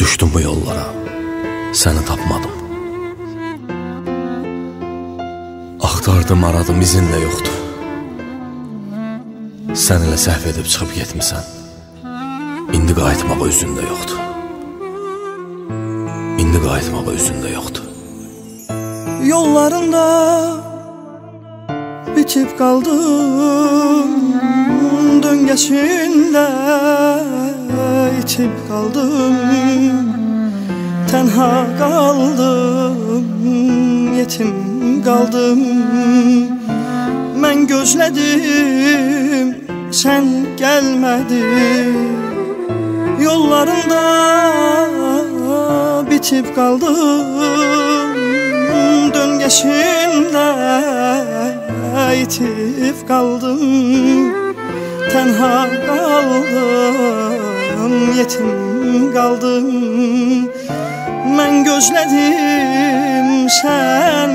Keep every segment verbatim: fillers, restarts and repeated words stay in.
Düşdüm bu yollara, səni tapmadım. Axtardım, aradım, izin də yoxdur. Sən elə səhv edib çıxıb getmisən. İndi qayıtmağa üzün də yoxdur. İndi qayıtmağa üzün də yoxdur. Yollarında bitib qaldım, döngəçində itib qaldım. Tənha qaldım, yetim qaldım. Mən gözlədim, sən gəlmədin. Yollarında bitib qaldım, döngəçində itib qaldım. Tənha qaldım, yetim qaldım. Mən gözlədim, sən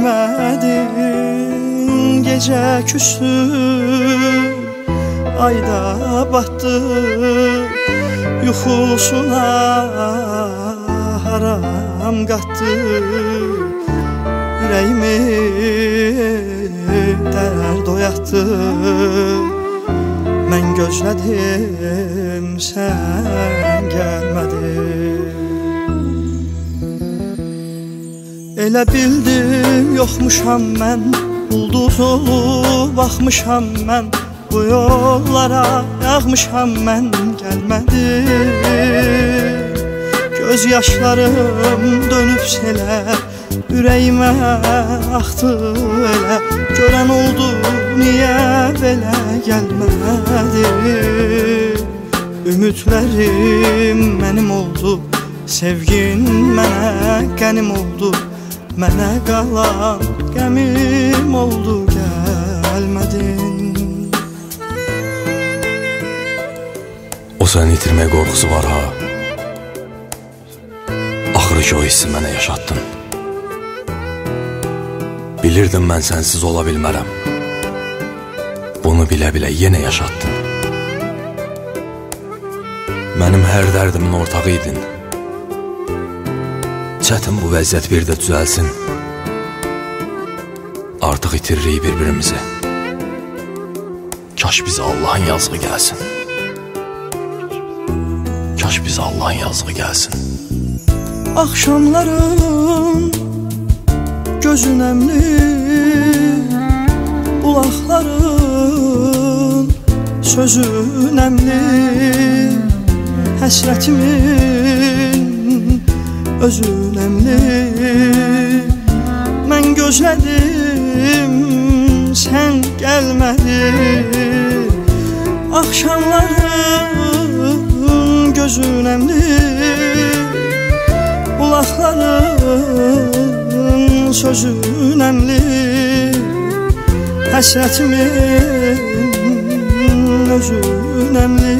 gəlmədin. Gecə küstü, ayda batdı. Yuxusuna haram qatdı. Ürəyimi dərd oyatdı. Mən gözlədim, sən gəlmədin. Elə bildim, yoxmuşam mən. Ulduz olub baxmışam mən. Bu yollara yağmışam mən, gəlmədim. Göz yaşlarım dönüb selə, ürəyimə axdı elə. Görən oldu, niyə belə gəlmədi? Ümidlərim mənim oldu, sevgin mənə qənim oldu. Mənə qalan qəmim oldu, gəlmədin. O səni itirmək qorxusu var ha. Axırı ki o hissi mənə yaşatdın. Bilirdim mən sənsiz ola bilmərəm. Bunu bilə-bilə yenə yaşatdın. Mənim hər dərdimin ortağı idin. Çətin bu vəziyyət bir də düzəlsin. Artıq itiririk bir-birimizi. Kaş bizə Allahın yazığı gəlsin. Kaş bizə Allahın yazığı gəlsin. Axşamların gözün əmli, bulaqların sözün əmli. Həsrətimin özün əmli. Mən gözlədim, sən gəlmədin. Axşamların gözün əmli, bulaqların sözün əmli. Həsrətimin özün əmli.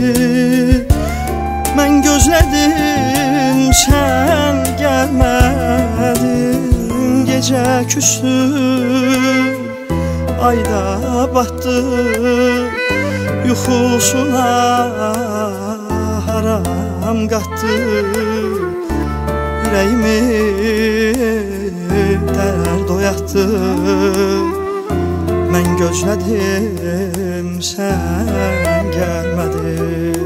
Mən gözlədim, sən gəlmədin. Gecə küstü, ayda batdı. Yuxusuna haram qatdı. Ürəyimi dərd oyatdı. Mən gözlədim, sən gəlmədin.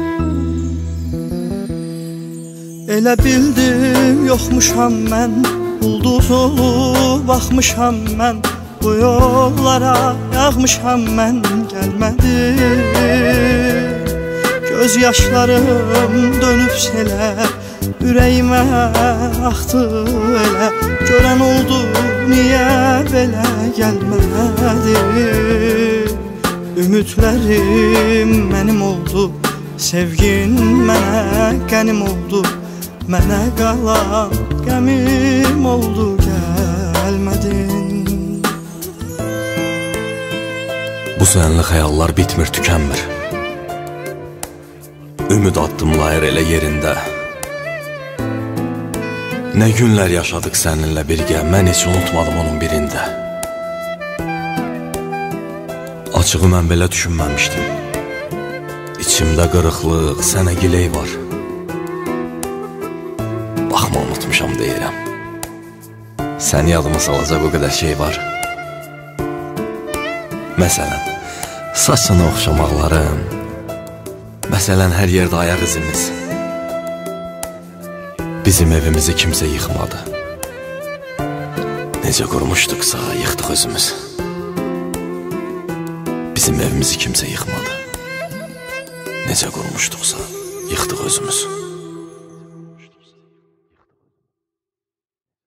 Elə bildim, yoxmuşam mən. Ulduz olub baxmışam mən. Bu yollara yağmışam mən, gəlmədim. Göz yaşlarım dönüb selə, ürəyimə axdı elə. Görən oldu, niyə belə gəlmədi? Ümidlərim mənim oldu, sevgin mənə qənim oldu. Mənə qalan qəmim oldu, gəlmədin. Bu sənli xəyallar bitmir, tükənmir. Ümid addımlayır elə yerində. Nə günlər yaşadıq səninlə birgə, mən heç unutmadım onun birində. Açığı mən belə düşünməmişdim. İçimdə qırıqlıq, sənə giley var. Baxma unutmuşam deyirəm. Sən yadıma salacaq o qədər şey var. Məsələn, saçını oxşamaqlarım, məsələn, hər yerdə ayaq izimiz. Bizim evimizi kimsə yıxmadı. Necə qurmuşduqsa, yıxdıq özümüz. Bizim evimizi kimsə yıxmadı. Necə qurmuşduqsa, yıxdıq özümüz.